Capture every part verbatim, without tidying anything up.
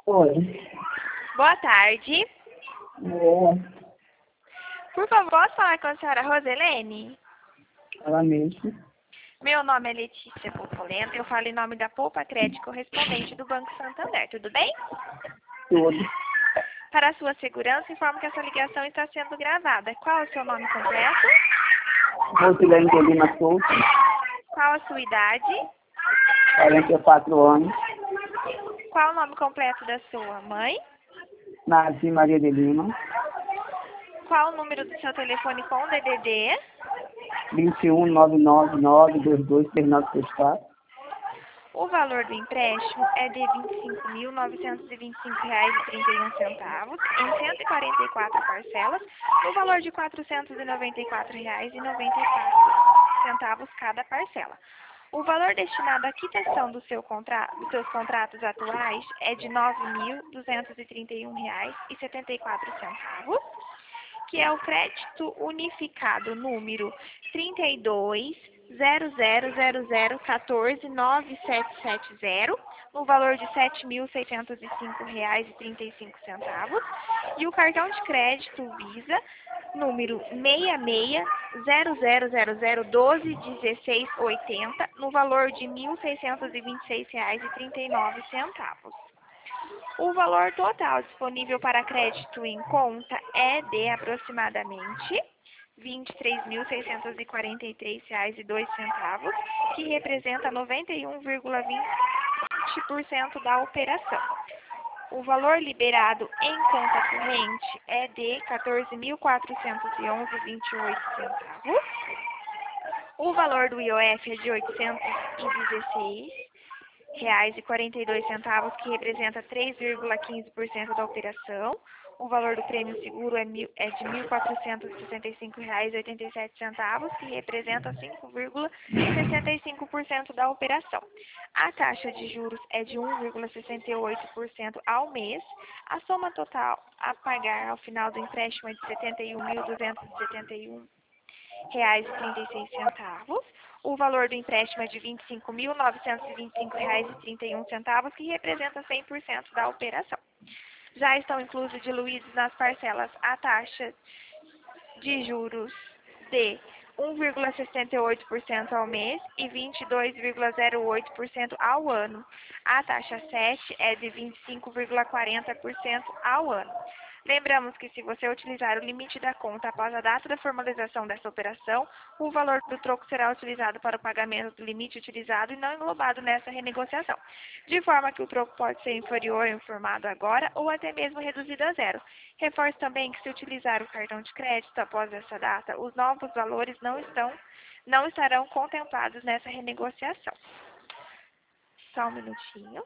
Oi. Boa tarde. Boa. Por favor, posso falar com a senhora Roselene? Ela mesmo. Meu nome é Letícia Popolino. Eu falo em nome da Poupa Crédito correspondente do Banco Santander. Tudo bem? Tudo. Para a sua segurança, informo que essa ligação está sendo gravada. Qual é o seu nome completo? Rosilene de Lima Souza, Qual a sua idade? quarenta e quatro anos. Qual o nome completo da sua mãe? Nazi Maria de Lima, Qual o número do seu telefone com D D D? vinte e um, nove nove nove, dois dois, três nove seis quatro. O valor do empréstimo é de vinte e cinco mil novecentos e vinte e cinco reais e trinta e um centavos em cento e quarenta e quatro parcelas, no valor de quatrocentos e noventa e quatro reais e noventa e quatro centavos cada parcela. O valor destinado à quitação do seu contra... dos seus contratos atuais é de nove mil duzentos e trinta e um reais e setenta e quatro centavos, que é o crédito unificado número trinta e dois, zero zero zero zero, quatorze, nove sete sete zero, no valor de sete mil seiscentos e cinco reais e trinta e cinco centavos, e o cartão de crédito Visa número seis seis, zero zero zero zero, doze, dezesseis, oitenta, no valor de mil seiscentos e vinte e seis reais e trinta e nove centavos. O valor total disponível para crédito em conta é de aproximadamente vinte e três mil seiscentos e quarenta e três reais e dois centavos, que representa noventa e um vírgula vinte por cento da operação. O valor liberado em conta corrente é de quatorze mil quatrocentos e onze reais e vinte e oito centavos. O valor do I O F é de oitocentos e dezesseis reais e quarenta e dois centavos, que representa três vírgula quinze por cento da operação. O valor do prêmio seguro é, mil, é de mil quatrocentos e sessenta e cinco reais e oitenta e sete centavos, que representa cinco vírgula sessenta e cinco por cento da operação. A taxa de juros é de um vírgula sessenta e oito por cento ao mês. A soma total a pagar ao final do empréstimo é de setenta e um mil duzentos e setenta e um reais e trinta e seis centavos. O valor do empréstimo é de vinte e cinco mil novecentos e vinte e cinco reais e trinta e um centavos, que representa cem por cento da operação. Já estão inclusos diluídos nas parcelas a taxa de juros de um vírgula sessenta e oito por cento ao mês e vinte e dois vírgula zero oito por cento ao ano. A taxa sete é de vinte e cinco vírgula quarenta por cento ao ano. Lembramos que se você utilizar o limite da conta após a data da formalização dessa operação, o valor do troco será utilizado para o pagamento do limite utilizado e não englobado nessa renegociação, de forma que o troco pode ser inferior ao informado agora ou até mesmo reduzido a zero. Reforço também que se utilizar o cartão de crédito após essa data, os novos valores não, estão, não estarão contemplados nessa renegociação. Só um minutinho.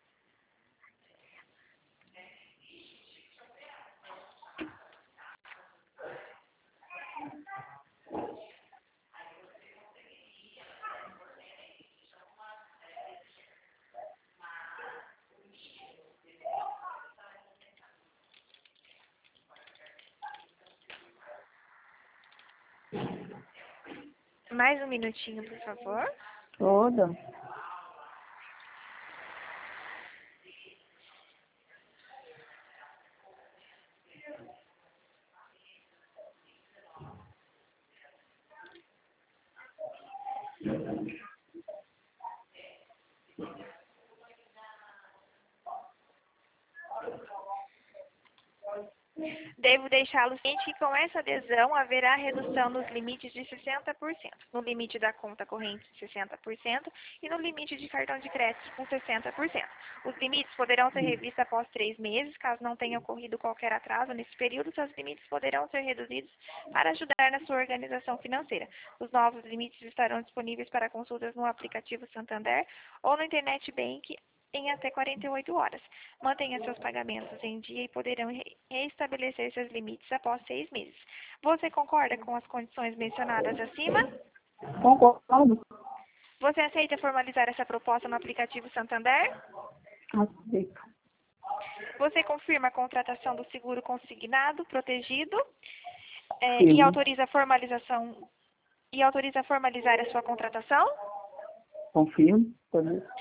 Mais um minutinho, por favor. Toda. Devo deixá-lo ciente que com essa adesão haverá redução nos limites de sessenta por cento, no limite da conta corrente de sessenta por cento e no limite de cartão de crédito com sessenta por cento. Os limites poderão ser revistos após três meses, caso não tenha ocorrido qualquer atraso nesse período, seus limites poderão ser reduzidos para ajudar na sua organização financeira. Os novos limites estarão disponíveis para consultas no aplicativo Santander ou no Internet Bank em até quarenta e oito horas. Mantenha seus pagamentos em dia e poderão re reestabelecer seus limites após seis meses. Você concorda com as condições mencionadas acima? Concordo. Você aceita formalizar essa proposta no aplicativo Santander? Aceito. Você confirma a contratação do seguro consignado, protegido, é, Sim. e autoriza a formalização e autoriza a formalizar a sua contratação? Confirmo. Pode.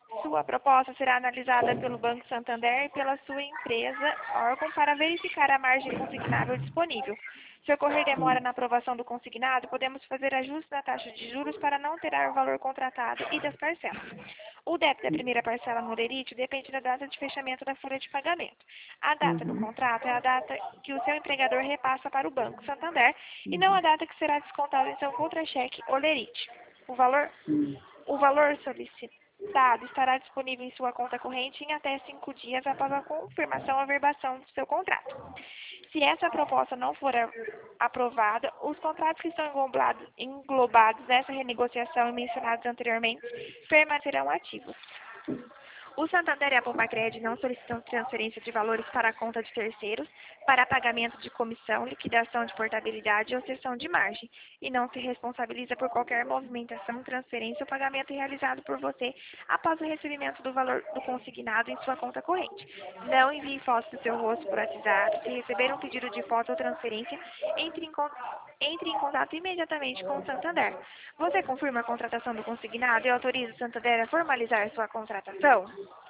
Sua proposta será analisada pelo Banco Santander e pela sua empresa, órgão, para verificar a margem consignável disponível. Se ocorrer demora na aprovação do consignado, podemos fazer ajustes na taxa de juros para não alterar o valor contratado e das parcelas. O débito da primeira parcela no Olerite depende da data de fechamento da folha de pagamento. A data do contrato é a data que o seu empregador repassa para o Banco Santander e não a data que será descontada em seu contra-cheque Olerite. O valor, o valor solicitado estará disponível em sua conta corrente em até cinco dias após a confirmação ou averbação do seu contrato. Se essa proposta não for aprovada, os contratos que estão englobados, englobados nessa renegociação e mencionados anteriormente permanecerão ativos. O Santander e a Bombacred não solicitam transferência de valores para a conta de terceiros, para pagamento de comissão, liquidação de portabilidade ou cessão de margem, e não se responsabiliza por qualquer movimentação, transferência ou pagamento realizado por você após o recebimento do valor do consignado em sua conta corrente. Não envie fotos do seu rosto por WhatsApp. Se receber um pedido de foto ou transferência, entre em contato. Entre em contato imediatamente com o Santander. Você confirma a contratação do consignado e autoriza o Santander a formalizar sua contratação?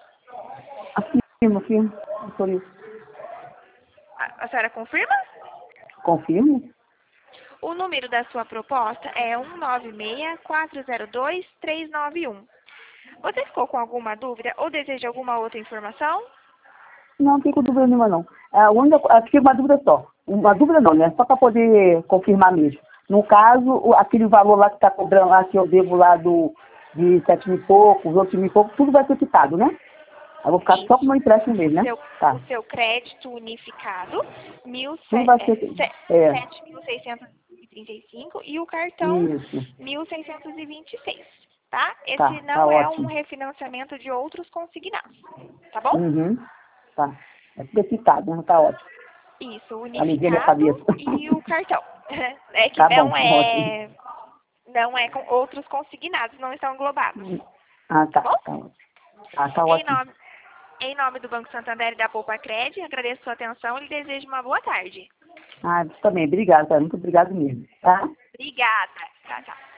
Afirmo, afirmo. Autorizo. A, a senhora confirma? Confirmo. O número da sua proposta é um nove seis, quatro zero dois, três nove um. Você ficou com alguma dúvida ou deseja alguma outra informação? Não, não fico com dúvida nenhuma, não. A única, aqui uma dúvida só. Uma dúvida não, né? Só para poder confirmar mesmo. No caso, o- aquele valor lá que está cobrando, lá que eu devo lá do, de sete mil e pouco, os outros mil e pouco, tudo vai ser quitado, né? Eu vou ficar Isso. só com o meu empréstimo mesmo, né? Seu, Tá. O seu crédito unificado, mil Tudo vai ser... É, sete mil seiscentos e trinta e cinco e o cartão isso. mil seiscentos e vinte e seis, tá? Esse Tá, não tá é ótimo. um refinanciamento de outros consignados, tá bom? Uhum. Tá. É tudo quitado, né? Tá ótimo. Isso, Alivia minha unificado cabeça. e o cartão. É que Tá bom, não é, não é com outros consignados, não estão englobados, ótimo. Ah, tá tá. bom? Tá ótimo. Ah, tá Em ótimo. nome, em nome do Banco Santander e da Bombacred, agradeço sua atenção e lhe desejo uma boa tarde. Ah, você também. Obrigada, tá? Muito obrigado mesmo. Tá? Obrigada. Tchau, tchau.